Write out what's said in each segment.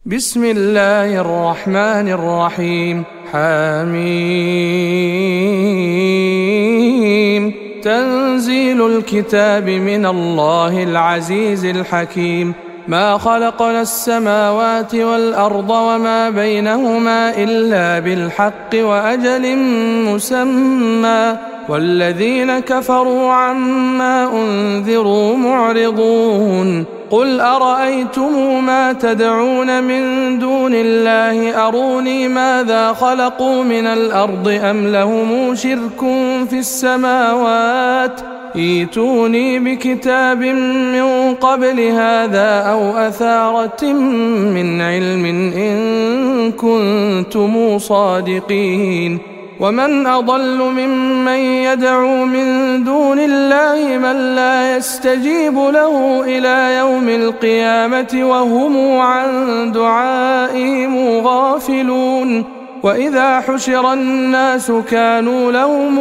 بسم الله الرحمن الرحيم. حميم. تنزيل الكتاب من الله العزيز الحكيم. ما خلقنا السماوات والأرض وما بينهما إلا بالحق وأجل مسمى، والذين كفروا عما أنذروا معرضون. قل أرأيتم ما تدعون من دون الله أروني ماذا خلقوا من الأرض أم لهم شرك في السماوات ائتوني بكتاب من قبل هذا أو أثارة من علم إن كنتم صادقين. ومن أضل ممن يدعو من دون الله من لا يستجيب له إلى يوم القيامة وهم عن دعائهم غافلون. وإذا حشر الناس كانوا لهم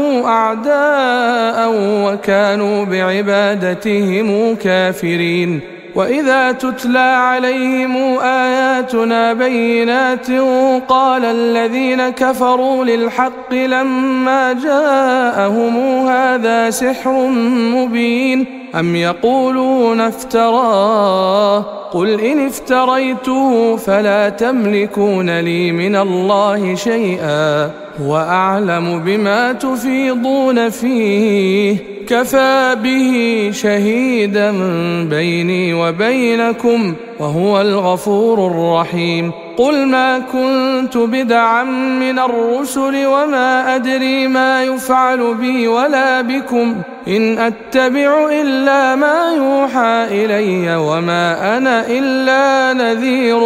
أعداء وكانوا بعبادتهم كافرين. وإذا تتلى عليهم آياتنا بينات قال الذين كفروا للحق لما جاءهم هذا سحر مبين أم يقولون افتراه قل إن افتريته فلا تملكون لي من الله شيئا هو أعلم بما تفيضون فيه كفى به شهيدا بيني وبينكم وهو الغفور الرحيم. قل ما كنت بدعا من الرسل وما أدري ما يفعل بي ولا بكم إن أتبع إلا ما يوحى إلي وما أنا إلا نذير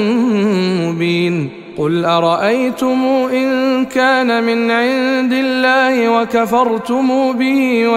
مبين. قل أرأيتم إن كان من عند الله وكفرتم به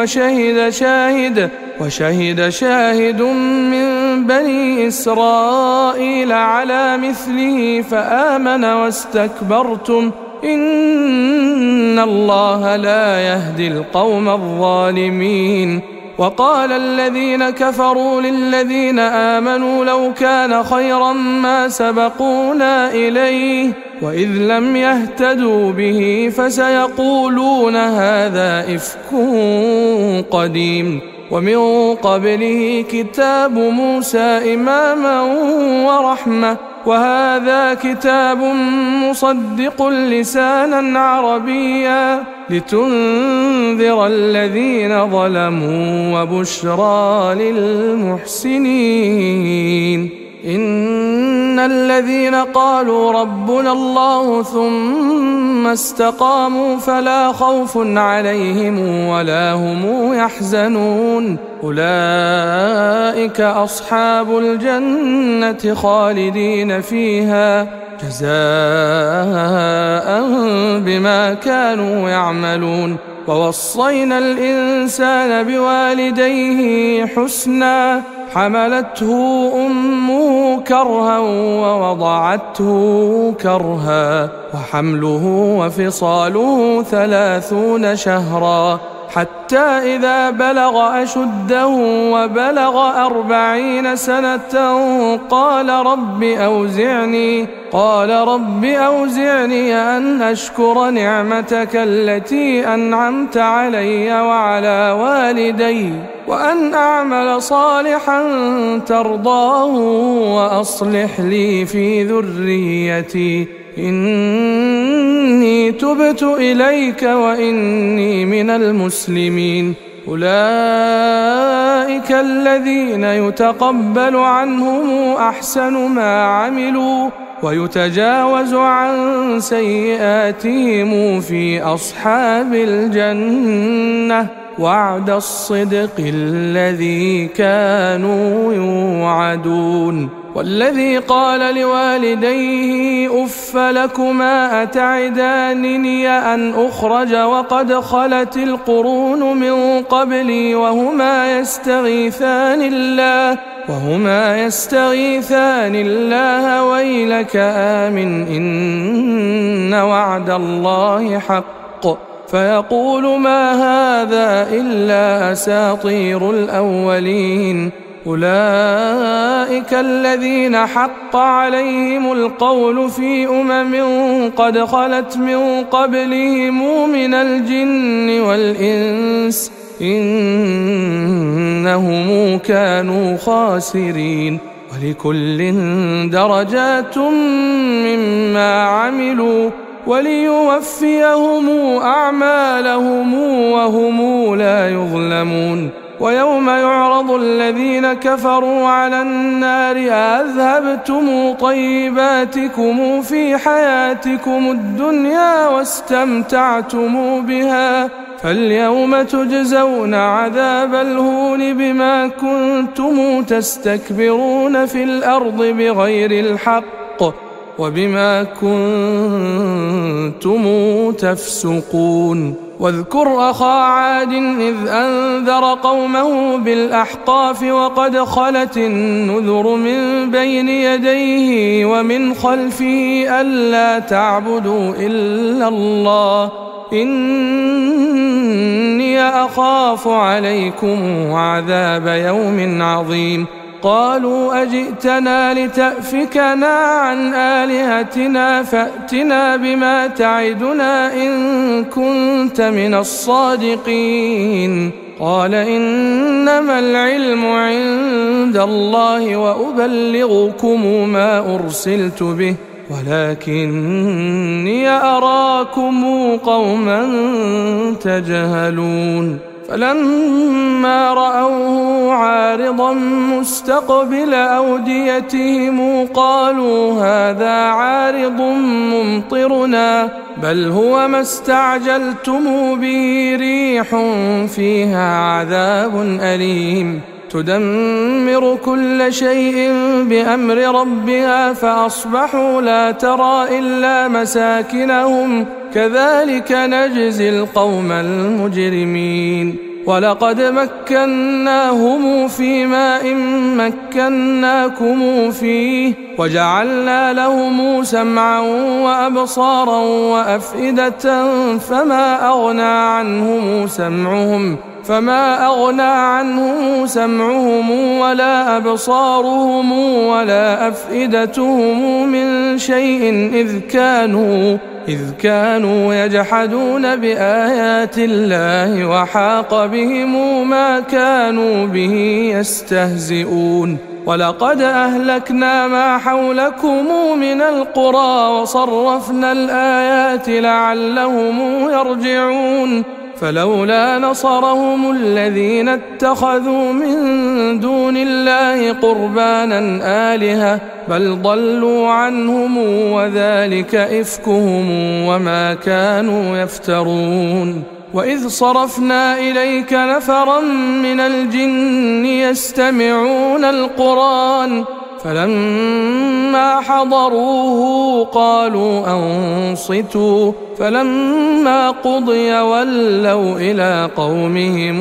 وشهد شاهد من بني إسرائيل على مثله فآمن واستكبرتم إن الله لا يهدي القوم الظالمين. وقال الذين كفروا للذين آمنوا لو كان خيرا ما سبقونا إليه وإذ لم يهتدوا به فسيقولون هذا إفك قديم. ومن قبله كتاب موسى إماما ورحمة وهذا كتاب مصدق لسانا عربيا لتنذر الذين ظلموا وبشرى للمحسنين. إن الذين قالوا ربنا الله ثم استقاموا فلا خوف عليهم ولا هم يحزنون أولئك أصحاب الجنة خالدين فيها جزاء بما كانوا يعملون. ووصينا الإنسان بوالديه حسنا حملته أمه كرها ووضعته كرها وحمله وفصاله 30 شهرا حتى إذا بلغ أشده وبلغ 40 سنة قال رب أوزعني أن أشكر نعمتك التي أنعمت علي وعلى والدي وأن أعمل صالحا ترضاه وأصلح لي في ذريتي إني تبت إليك وإني من المسلمين. أولئك الذين يتقبل عنهم أحسن ما عملوا ويتجاوز عن سيئاتهم في أصحاب الجنة وعد الصدق الذي كانوا يوعدون. والذي قال لوالديه أف لكما أتعدانني أن أخرج وقد خلت القرون من قبلي وهما يستغيثان الله ويلك آمن إن وعد الله حق فيقول ما هذا إلا أساطير الأولين أولئك الذين حق عليهم القول في قد خلت من قبلهم من الجن والإنس إنهم كانوا خاسرين ولكل درجات مما عملوا وليوفيهم أعمالهم وهم لا يظلمون ويوم يعرض الذين كفروا على النار أذهبتم طيباتكم في حياتكم الدنيا واستمتعتم بها فاليوم تجزون عذاب الهون بما كنتم تستكبرون في الأرض بغير الحق وبما كنتم تفسقون واذكر أخا عاد إذ أنذر قومه بالأحقاف وقد خلت النذر من بين يديه ومن خلفه ألا تعبدوا إلا الله إني أخاف عليكم عذاب يوم عظيم قالوا أجئتنا لتأفكنا عن آلهتنا فأتنا بما تعدنا إن كنت من الصادقين قال إنما العلم عند الله وأبلغكم ما أرسلت به ولكني أراكم قوما تجهلون فلما رأوه عارضا مستقبل أوديتهم قالوا هذا عارض ممطرنا بل هو ما استعجلتم به ريح فيها عذاب أليم تدمر كل شيء بأمر ربها فأصبحوا لا ترى إلا مساكنهم كذلك نجزي القوم المجرمين ولقد مكناهم في ماء مكناكم فيه وجعلنا لهم سمعا وأبصارا وأفئدة فما أغنى عنهم سمعهم ولا أبصارهم ولا أفئدتهم من شيء إذ كانوا يجحدون بآيات الله وحاق بهم ما كانوا به يستهزئون ولقد أهلكنا ما حولكم من القرى وصرفنا الآيات لعلهم يرجعون فلولا نصرهم الذين اتخذوا من دون الله قربانا آلهة بل ضلوا عنهم وذلك إفكهم وما كانوا يفترون وإذ صرفنا إليك نفرا من الجن يستمعون القرآن فلما حضروه قالوا أنصتوا فلما قضي ولوا إلى قومهم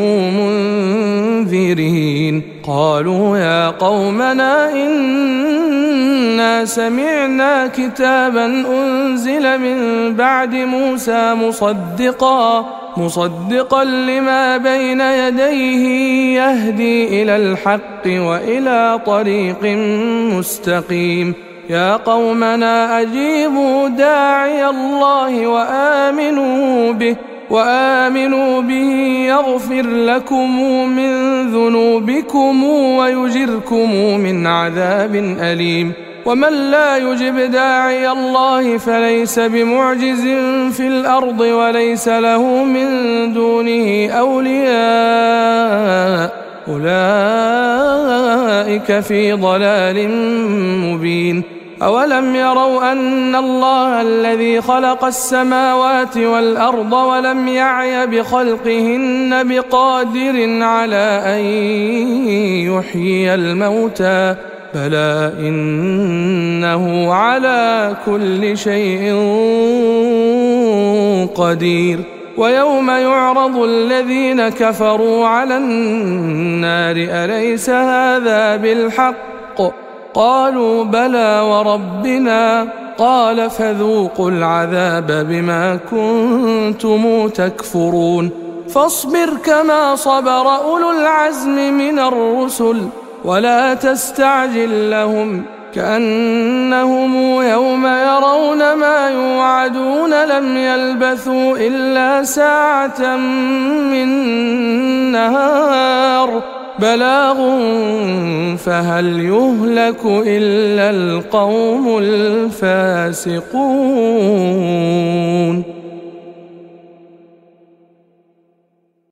منذرين قالوا يا قومنا إنا سمعنا كتابا أنزل من بعد موسى مصدقا لما بين يديه يهدي إلى الحق وإلى طريق مستقيم يا قومنا أجيبوا داعي الله وآمنوا به يغفر لكم من ذنوبكم ويجركم من عذاب أليم ومن لا يجب داعي الله فليس بمعجز في الأرض وليس له من دونه أولياء أولئك في ضلال مبين أولم يروا أن الله الذي خلق السماوات والأرض ولم يعي بخلقهن بقادر على أن يحيي الموتى بلى إنه على كل شيء قدير ويوم يعرض الذين كفروا على النار أليس هذا بالحق قالوا بلى وربنا قال فذوقوا العذاب بما كنتم تكفرون فاصبر كما صبر أولو العزم من الرسل ولا تستعجل لهم كأنهم يوم يرون ما يوعدون لم يلبثوا إلا ساعة من نهار بلاغ فهل يهلك إلا القوم الفاسقون.